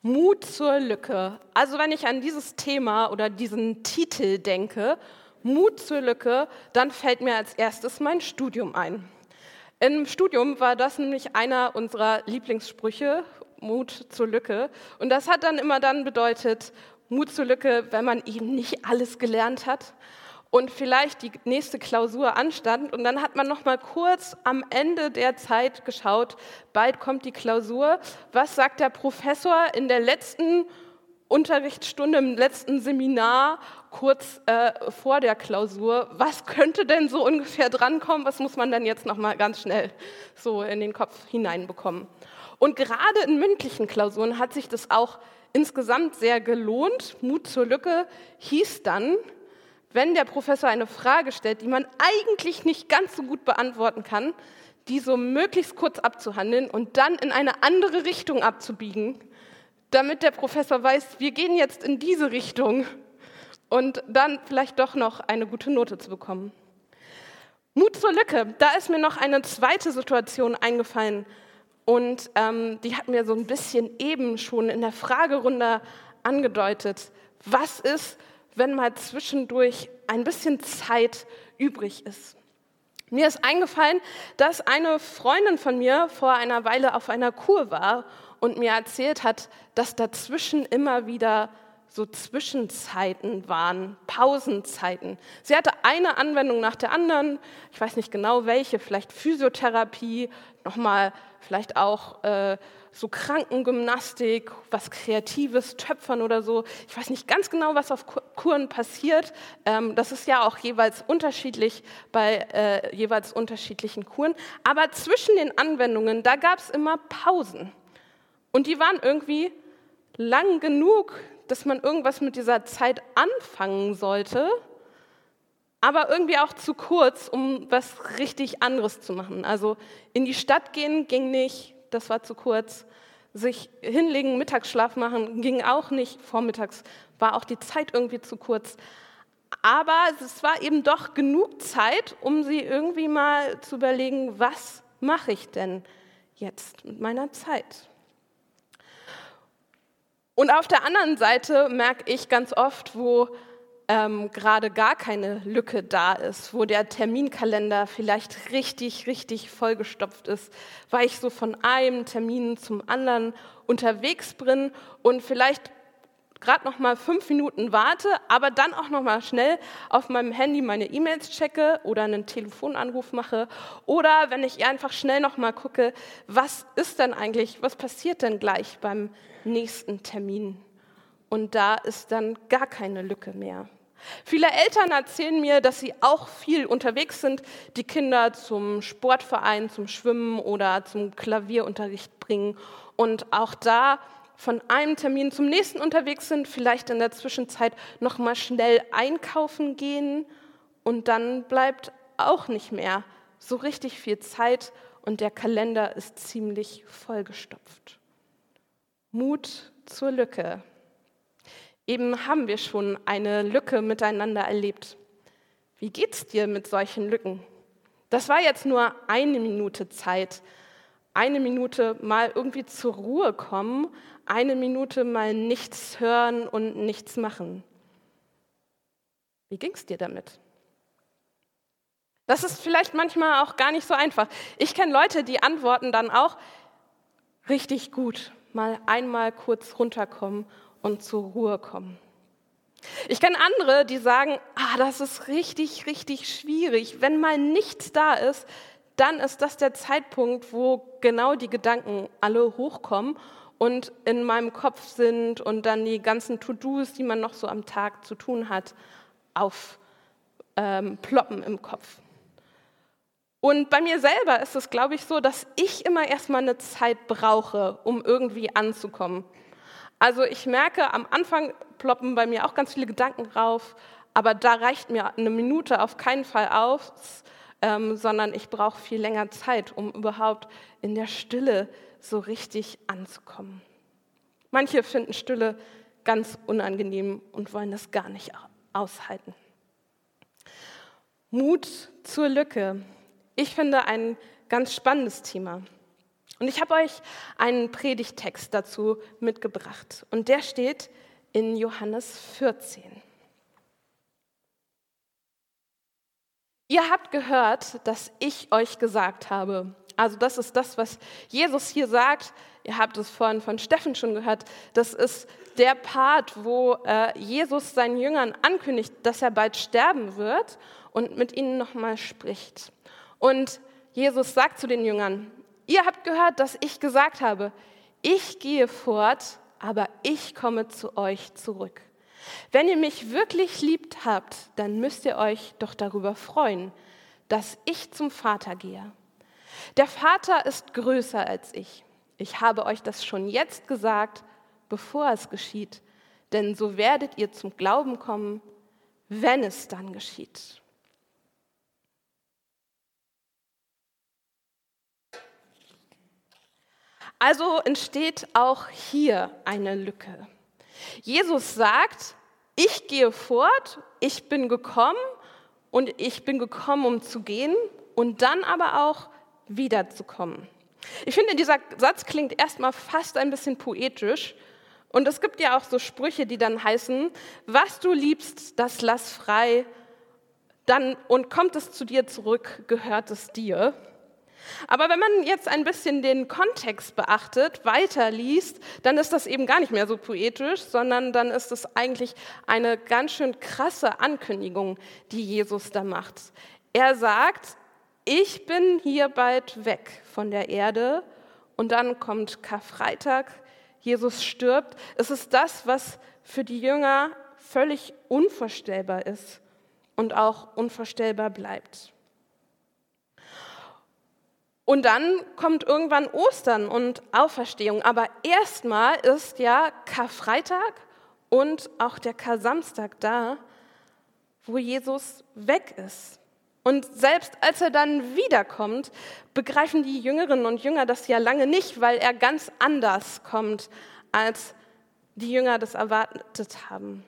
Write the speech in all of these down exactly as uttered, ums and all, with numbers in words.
Mut zur Lücke. Also wenn ich an dieses Thema oder diesen Titel denke, Mut zur Lücke, dann fällt mir als erstes mein Studium ein. Im Studium war das nämlich einer unserer Lieblingssprüche, Mut zur Lücke. Und das hat dann immer dann bedeutet, Mut zur Lücke, wenn man eben nicht alles gelernt hat und vielleicht die nächste Klausur anstand. Und dann hat man noch mal kurz am Ende der Zeit geschaut, bald kommt die Klausur. Was sagt der Professor in der letzten Unterrichtsstunde, im letzten Seminar, kurz äh, vor der Klausur? Was könnte denn so ungefähr drankommen? Was muss man denn jetzt noch mal ganz schnell so in den Kopf hineinbekommen? Und gerade in mündlichen Klausuren hat sich das auch insgesamt sehr gelohnt. Mut zur Lücke hieß dann, wenn der Professor eine Frage stellt, die man eigentlich nicht ganz so gut beantworten kann, die so möglichst kurz abzuhandeln und dann in eine andere Richtung abzubiegen, damit der Professor weiß, wir gehen jetzt in diese Richtung und dann vielleicht doch noch eine gute Note zu bekommen. Mut zur Lücke, da ist mir noch eine zweite Situation eingefallen und ähm, die hat mir so ein bisschen eben schon in der Fragerunde angedeutet. Was ist, wenn mal zwischendurch ein bisschen Zeit übrig ist? Mir ist eingefallen, dass eine Freundin von mir vor einer Weile auf einer Kur war und mir erzählt hat, dass dazwischen immer wieder so Zwischenzeiten waren, Pausenzeiten. Sie hatte eine Anwendung nach der anderen, ich weiß nicht genau welche, vielleicht Physiotherapie, nochmal vielleicht auch äh, so Krankengymnastik, was Kreatives, Töpfern oder so. Ich weiß nicht ganz genau, was auf Kuren passiert. Ähm, das ist ja auch jeweils unterschiedlich bei äh, jeweils unterschiedlichen Kuren. Aber zwischen den Anwendungen, da gab es immer Pausen. Und die waren irgendwie lang genug, dass man irgendwas mit dieser Zeit anfangen sollte, aber irgendwie auch zu kurz, um was richtig anderes zu machen. Also in die Stadt gehen ging nicht, das war zu kurz. Sich hinlegen, Mittagsschlaf machen ging auch nicht. Vormittags war auch die Zeit irgendwie zu kurz. Aber es war eben doch genug Zeit, um sie irgendwie mal zu überlegen, was mache ich denn jetzt mit meiner Zeit? Und auf der anderen Seite merke ich ganz oft, wo ähm, gerade gar keine Lücke da ist, wo der Terminkalender vielleicht richtig, richtig vollgestopft ist, weil ich so von einem Termin zum anderen unterwegs bin und vielleicht gerade noch mal fünf Minuten warte, aber dann auch noch mal schnell auf meinem Handy meine E-Mails checke oder einen Telefonanruf mache oder wenn ich einfach schnell noch mal gucke, was ist denn eigentlich, was passiert denn gleich beim nächsten Termin? Und da ist dann gar keine Lücke mehr. Viele Eltern erzählen mir, dass sie auch viel unterwegs sind, die Kinder zum Sportverein, zum Schwimmen oder zum Klavierunterricht bringen und auch da von einem Termin zum nächsten unterwegs sind, vielleicht in der Zwischenzeit noch mal schnell einkaufen gehen und dann bleibt auch nicht mehr so richtig viel Zeit und der Kalender ist ziemlich vollgestopft. Mut zur Lücke. Eben haben wir schon eine Lücke miteinander erlebt. Wie geht's dir mit solchen Lücken? Das war jetzt nur eine Minute Zeit. Eine Minute mal irgendwie zur Ruhe kommen, eine Minute mal nichts hören und nichts machen. Wie ging's dir damit? Das ist vielleicht manchmal auch gar nicht so einfach. Ich kenne Leute, die antworten dann auch richtig gut, mal einmal kurz runterkommen und zur Ruhe kommen. Ich kenne andere, die sagen, ah, das ist richtig, richtig schwierig. Wenn mal nichts da ist, dann ist das der Zeitpunkt, wo genau die Gedanken alle hochkommen und in meinem Kopf sind und dann die ganzen To-Dos, die man noch so am Tag zu tun hat, aufploppen ähm, im Kopf. Und bei mir selber ist es, glaube ich, so, dass ich immer erstmal eine Zeit brauche, um irgendwie anzukommen. Also ich merke, am Anfang ploppen bei mir auch ganz viele Gedanken rauf, aber da reicht mir eine Minute auf keinen Fall aus, ähm, sondern ich brauche viel länger Zeit, um überhaupt in der Stille so richtig anzukommen. Manche finden Stille ganz unangenehm und wollen das gar nicht aushalten. Mut zur Lücke. Ich finde ein ganz spannendes Thema. Und ich habe euch einen Predigttext dazu mitgebracht. Und der steht in Johannes vierzehn. Ihr habt gehört, dass ich euch gesagt habe. Also das ist das, was Jesus hier sagt. Ihr habt es vorhin von Steffen schon gehört. Das ist der Part, wo äh, Jesus seinen Jüngern ankündigt, dass er bald sterben wird und mit ihnen nochmal spricht. Und Jesus sagt zu den Jüngern, ihr habt gehört, dass ich gesagt habe, ich gehe fort, aber ich komme zu euch zurück. Wenn ihr mich wirklich liebt habt, dann müsst ihr euch doch darüber freuen, dass ich zum Vater gehe. Der Vater ist größer als ich. Ich habe euch das schon jetzt gesagt, bevor es geschieht, denn so werdet ihr zum Glauben kommen, wenn es dann geschieht. Also entsteht auch hier eine Lücke. Jesus sagt, ich gehe fort, ich bin gekommen und ich bin gekommen, um zu gehen und dann aber auch wiederzukommen. Ich finde, dieser Satz klingt erstmal fast ein bisschen poetisch und es gibt ja auch so Sprüche, die dann heißen, was du liebst, das lass frei, dann und kommt es zu dir zurück, gehört es dir. Aber wenn man jetzt ein bisschen den Kontext beachtet, weiterliest, dann ist das eben gar nicht mehr so poetisch, sondern dann ist es eigentlich eine ganz schön krasse Ankündigung, die Jesus da macht. Er sagt, ich bin hier bald weg von der Erde und dann kommt Karfreitag, Jesus stirbt. Es ist das, was für die Jünger völlig unvorstellbar ist und auch unvorstellbar bleibt. Und dann kommt irgendwann Ostern und Auferstehung. Aber erstmal ist ja Karfreitag und auch der Kar-Samstag da, wo Jesus weg ist. Und selbst als er dann wiederkommt, begreifen die Jüngerinnen und Jünger das ja lange nicht, weil er ganz anders kommt, als die Jünger das erwartet haben.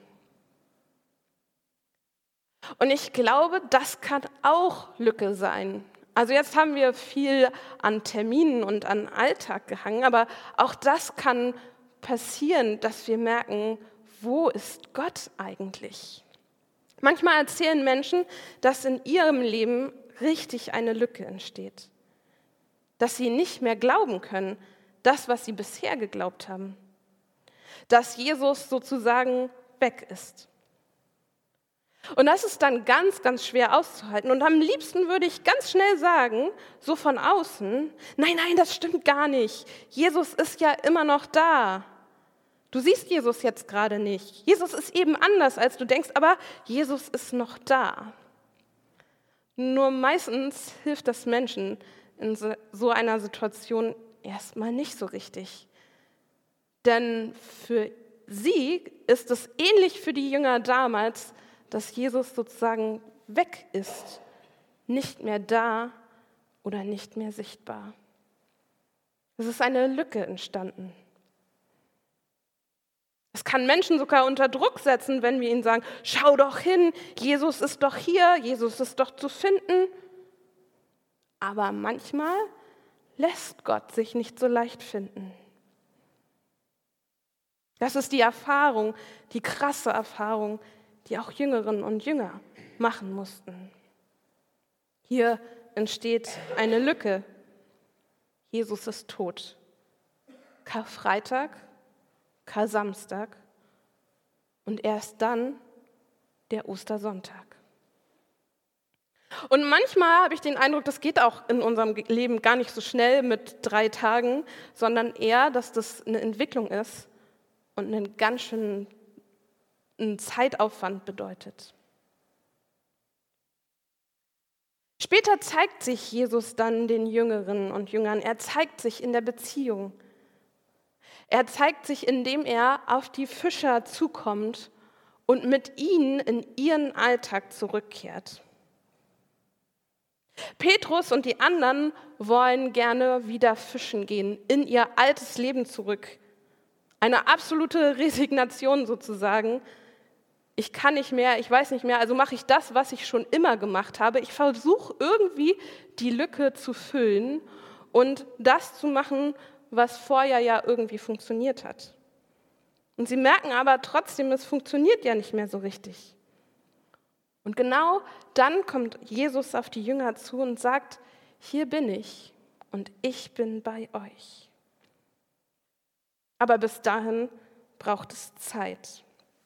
Und ich glaube, das kann auch Lücke sein. Also jetzt haben wir viel an Terminen und an Alltag gehangen, aber auch das kann passieren, dass wir merken, wo ist Gott eigentlich? Manchmal erzählen Menschen, dass in ihrem Leben richtig eine Lücke entsteht, dass sie nicht mehr glauben können, das, was sie bisher geglaubt haben, dass Jesus sozusagen weg ist. Und das ist dann ganz, ganz schwer auszuhalten. Und am liebsten würde ich ganz schnell sagen, so von außen, nein, nein, das stimmt gar nicht. Jesus ist ja immer noch da. Du siehst Jesus jetzt gerade nicht. Jesus ist eben anders, als du denkst, aber Jesus ist noch da. Nur meistens hilft das Menschen in so einer Situation erstmal nicht so richtig. Denn für sie ist es ähnlich für die Jünger damals, dass Jesus sozusagen weg ist, nicht mehr da oder nicht mehr sichtbar. Es ist eine Lücke entstanden. Es kann Menschen sogar unter Druck setzen, wenn wir ihnen sagen, schau doch hin, Jesus ist doch hier, Jesus ist doch zu finden. Aber manchmal lässt Gott sich nicht so leicht finden. Das ist die Erfahrung, die krasse Erfahrung, die auch Jüngerinnen und Jünger machen mussten. Hier entsteht eine Lücke. Jesus ist tot. Karfreitag, Kar-Samstag und erst dann der Ostersonntag. Und manchmal habe ich den Eindruck, das geht auch in unserem Leben gar nicht so schnell mit drei Tagen, sondern eher, dass das eine Entwicklung ist und einen ganz schönen einen Zeitaufwand bedeutet. Später zeigt sich Jesus dann den Jüngerinnen und Jüngern. Er zeigt sich in der Beziehung. Er zeigt sich, indem er auf die Fischer zukommt und mit ihnen in ihren Alltag zurückkehrt. Petrus und die anderen wollen gerne wieder fischen gehen, in ihr altes Leben zurück. Eine absolute Resignation sozusagen. Ich kann nicht mehr, ich weiß nicht mehr, also mache ich das, was ich schon immer gemacht habe. Ich versuche irgendwie die Lücke zu füllen und das zu machen, was vorher ja irgendwie funktioniert hat. Und sie merken aber trotzdem, es funktioniert ja nicht mehr so richtig. Und genau dann kommt Jesus auf die Jünger zu und sagt, hier bin ich und ich bin bei euch. Aber bis dahin braucht es Zeit.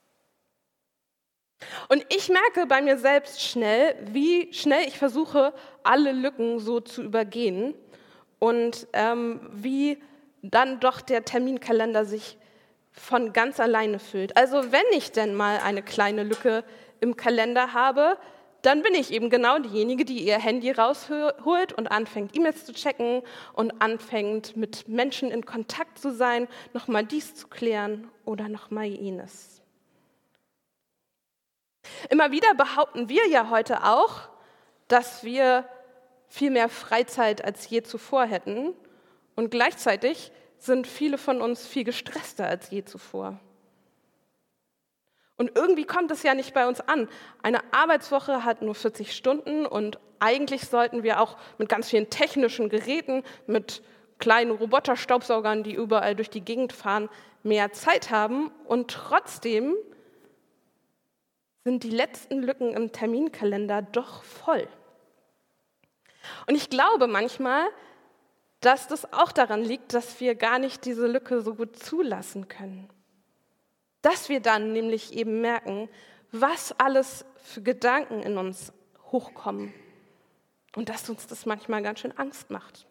Und ich merke bei mir selbst schnell, wie schnell ich versuche, alle Lücken so zu übergehen und ähm, wie dann doch der Terminkalender sich von ganz alleine füllt. Also wenn ich denn mal eine kleine Lücke im Kalender habe, dann bin ich eben genau diejenige, die ihr Handy rausholt und anfängt, E-Mails zu checken und anfängt, mit Menschen in Kontakt zu sein, nochmal dies zu klären oder nochmal jenes. Immer wieder behaupten wir ja heute auch, dass wir viel mehr Freizeit als je zuvor hätten und gleichzeitig sind viele von uns viel gestresster als je zuvor. Und irgendwie kommt es ja nicht bei uns an. Eine Arbeitswoche hat nur vierzig Stunden und eigentlich sollten wir auch mit ganz vielen technischen Geräten, mit kleinen Roboterstaubsaugern, die überall durch die Gegend fahren, mehr Zeit haben. Und trotzdem sind die letzten Lücken im Terminkalender doch voll. Und ich glaube manchmal, dass das auch daran liegt, dass wir gar nicht diese Lücke so gut zulassen können. Dass wir dann nämlich eben merken, was alles für Gedanken in uns hochkommen und dass uns das manchmal ganz schön Angst macht.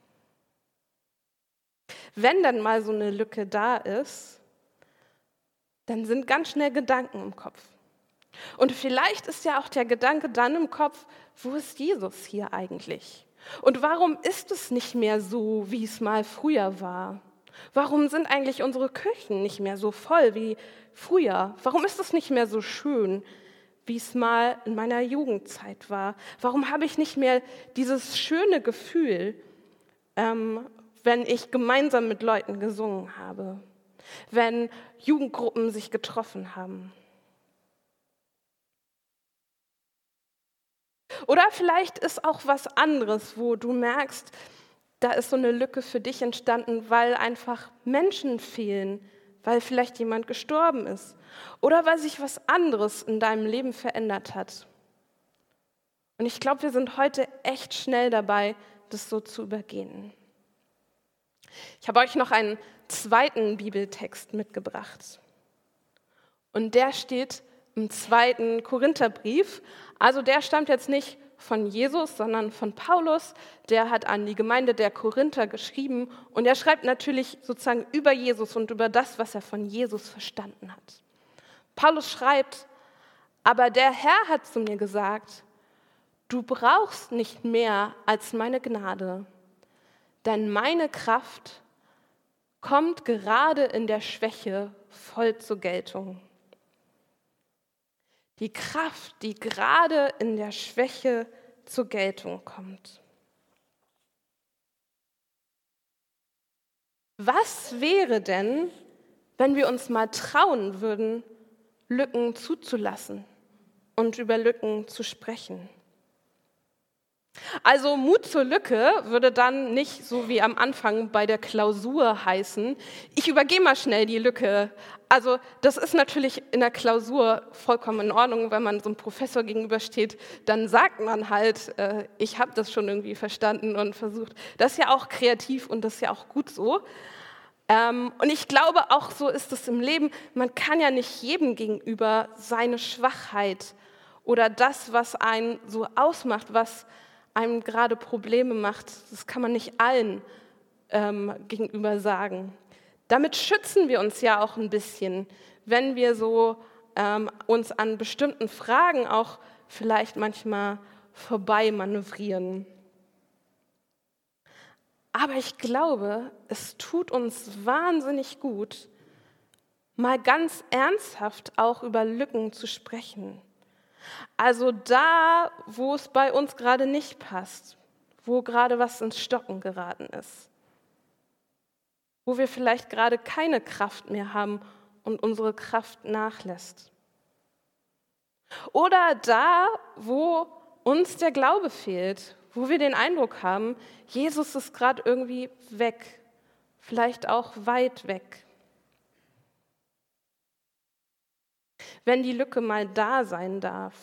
Wenn dann mal so eine Lücke da ist, dann sind ganz schnell Gedanken im Kopf. Und vielleicht ist ja auch der Gedanke dann im Kopf, wo ist Jesus hier eigentlich? Und warum ist es nicht mehr so, wie es mal früher war? Warum sind eigentlich unsere Kirchen nicht mehr so voll wie früher? Warum ist es nicht mehr so schön, wie es mal in meiner Jugendzeit war? Warum habe ich nicht mehr dieses schöne Gefühl, ähm, wenn ich gemeinsam mit Leuten gesungen habe, wenn Jugendgruppen sich getroffen haben? Oder vielleicht ist auch was anderes, wo du merkst, da ist so eine Lücke für dich entstanden, weil einfach Menschen fehlen, weil vielleicht jemand gestorben ist oder weil sich was anderes in deinem Leben verändert hat. Und ich glaube, wir sind heute echt schnell dabei, das so zu übergehen. Ich habe euch noch einen zweiten Bibeltext mitgebracht. Und der steht im zweiten Korintherbrief. Also der stammt jetzt nicht von Jesus, sondern von Paulus. Der hat an die Gemeinde der Korinther geschrieben und er schreibt natürlich sozusagen über Jesus und über das, was er von Jesus verstanden hat. Paulus schreibt, aber der Herr hat zu mir gesagt, du brauchst nicht mehr als meine Gnade, denn meine Kraft kommt gerade in der Schwäche voll zur Geltung. Die Kraft, die gerade in der Schwäche zur Geltung kommt. Was wäre denn, wenn wir uns mal trauen würden, Lücken zuzulassen und über Lücken zu sprechen? Also Mut zur Lücke würde dann nicht so wie am Anfang bei der Klausur heißen, ich übergehe mal schnell die Lücke. Also das ist natürlich in der Klausur vollkommen in Ordnung, wenn man so einem Professor gegenübersteht, dann sagt man halt, äh, ich habe das schon irgendwie verstanden und versucht. Das ist ja auch kreativ und das ist ja auch gut so. Ähm, und ich glaube, auch so ist es im Leben, man kann ja nicht jedem gegenüber seine Schwachheit oder das, was einen so ausmacht, was einem gerade Probleme macht, das kann man nicht allen ähm, gegenüber sagen. Damit schützen wir uns ja auch ein bisschen, wenn wir so ähm, uns an bestimmten Fragen auch vielleicht manchmal vorbei manövrieren. Aber ich glaube, es tut uns wahnsinnig gut, mal ganz ernsthaft auch über Lücken zu sprechen. Also da, wo es bei uns gerade nicht passt, wo gerade was ins Stocken geraten ist, wo wir vielleicht gerade keine Kraft mehr haben und unsere Kraft nachlässt. Oder da, wo uns der Glaube fehlt, wo wir den Eindruck haben, Jesus ist gerade irgendwie weg, vielleicht auch weit weg. Wenn die Lücke mal da sein darf.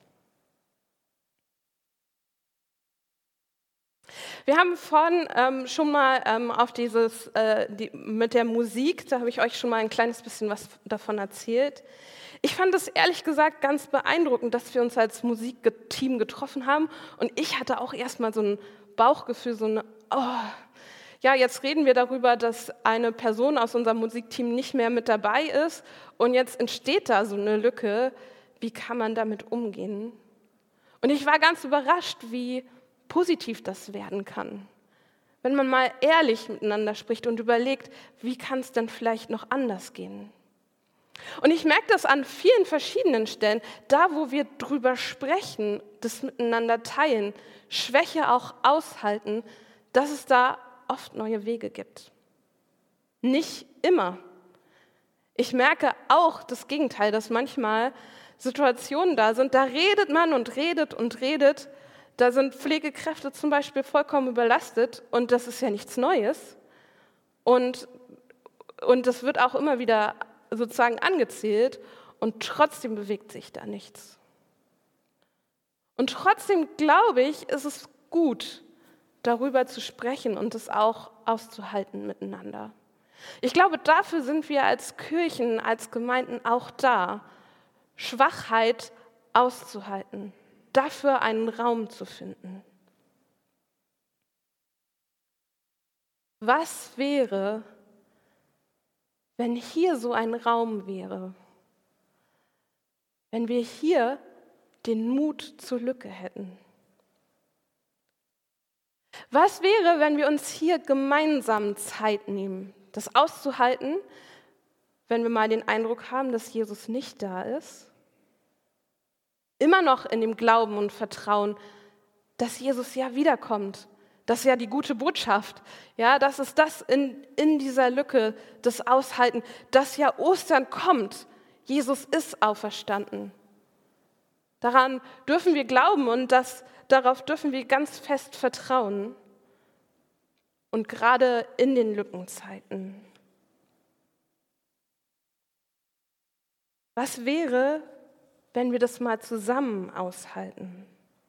Wir haben vorhin ähm, schon mal ähm, auf dieses, äh, die, mit der Musik, da habe ich euch schon mal ein kleines bisschen was davon erzählt. Ich fand es ehrlich gesagt ganz beeindruckend, dass wir uns als Musikteam getroffen haben. Und ich hatte auch erstmal so ein Bauchgefühl, so eine, oh, ja, jetzt reden wir darüber, dass eine Person aus unserem Musikteam nicht mehr mit dabei ist. Und jetzt entsteht da so eine Lücke. Wie kann man damit umgehen? Und ich war ganz überrascht, wie positiv das werden kann. Wenn man mal ehrlich miteinander spricht und überlegt, wie kann es denn vielleicht noch anders gehen? Und ich merke das an vielen verschiedenen Stellen, da wo wir drüber sprechen, das miteinander teilen, Schwäche auch aushalten, dass es da oft neue Wege gibt. Nicht immer. Ich merke auch das Gegenteil, dass manchmal Situationen da sind, da redet man und redet und redet. Da sind Pflegekräfte zum Beispiel vollkommen überlastet und das ist ja nichts Neues. Und, und das wird auch immer wieder sozusagen angezählt und trotzdem bewegt sich da nichts. Und trotzdem glaube ich, ist es gut, darüber zu sprechen und es auch auszuhalten miteinander. Ich glaube, dafür sind wir als Kirchen, als Gemeinden auch da, Schwachheit auszuhalten, dafür einen Raum zu finden. Was wäre, wenn hier so ein Raum wäre? Wenn wir hier den Mut zur Lücke hätten? Was wäre, wenn wir uns hier gemeinsam Zeit nehmen, das auszuhalten, wenn wir mal den Eindruck haben, dass Jesus nicht da ist? Immer noch in dem Glauben und Vertrauen, dass Jesus ja wiederkommt. Das ist ja die gute Botschaft. Ja, das ist das in, in dieser Lücke, das Aushalten, dass ja Ostern kommt. Jesus ist auferstanden. Daran dürfen wir glauben und das, darauf dürfen wir ganz fest vertrauen. Und gerade in den Lückenzeiten. Was wäre, wenn wir das mal zusammen aushalten?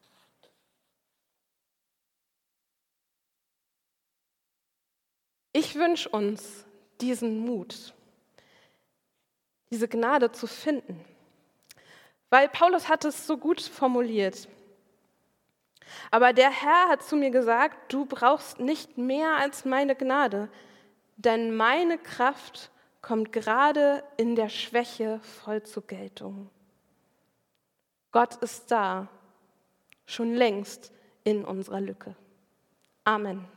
Ich wünsche uns diesen Mut, diese Gnade zu finden, weil Paulus hat es so gut formuliert. Aber der Herr hat zu mir gesagt, du brauchst nicht mehr als meine Gnade, denn meine Kraft kommt gerade in der Schwäche voll zur Geltung. Gott ist da, schon längst in unserer Lücke. Amen.